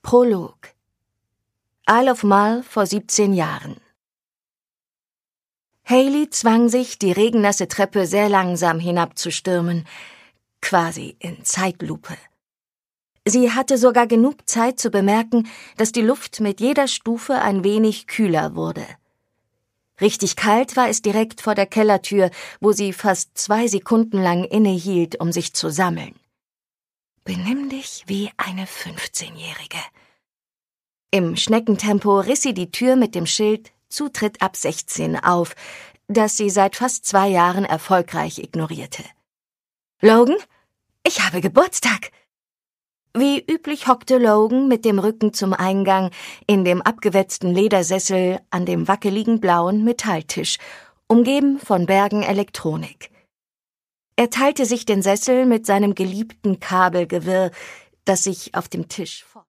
Prolog. Isle of Mull vor 17 Jahren. Hayley zwang sich, die regennasse Treppe sehr langsam hinabzustürmen, quasi in Zeitlupe. Sie hatte sogar genug Zeit zu bemerken, dass die Luft mit jeder Stufe ein wenig kühler wurde. Richtig kalt war es direkt vor der Kellertür, wo sie fast 2 Sekunden lang innehielt, um sich zu sammeln. Benimm dich wie eine 15-Jährige. Im Schneckentempo riss sie die Tür mit dem Schild »Zutritt ab 16« auf, das sie seit fast 2 Jahren erfolgreich ignorierte. »Logan, ich habe Geburtstag!« Wie üblich hockte Logan mit dem Rücken zum Eingang in dem abgewetzten Ledersessel an dem wackeligen blauen Metalltisch, umgeben von Bergen Elektronik. Er teilte sich den Sessel mit seinem geliebten Kabelgewirr, das sich auf dem Tisch